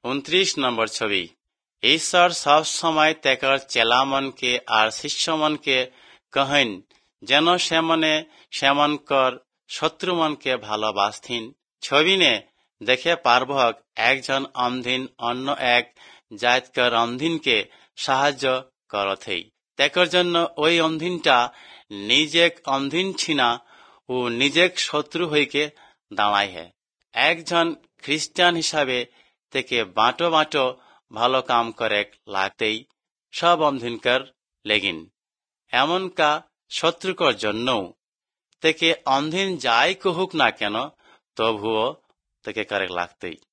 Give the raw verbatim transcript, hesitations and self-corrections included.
উনত্রিশ নম্বর ছবি। ঈশ্বর সব সময় তেকর চেলামনকে আর শিষ্যমনকে কহেন যেন সেমনে সেমনকর শত্রুমনকে ভালোবাসথিন। ছবিনে দেখে পারবক একজন অন্ধীন অন্য এক জাতকর অন্ধীনকে সাহায্য করথেই। তেকর জন্য ওই অন্ধীনটা নিজেক অন্ধীন ছিনা ও নিজেক শত্রু হইকে দাঁড়ায় হে। একজন খ্রিস্টান হিসাবে থেকে বাঁটো বাঁটো ভালো কাম করে লাগতেই সব অন্ধীনকর লেগিন, এমনকা শত্রুকর জন্যও থেকে অন্ধীন যাই কহুক না কেন তবুও থেকে করে লাগতেই।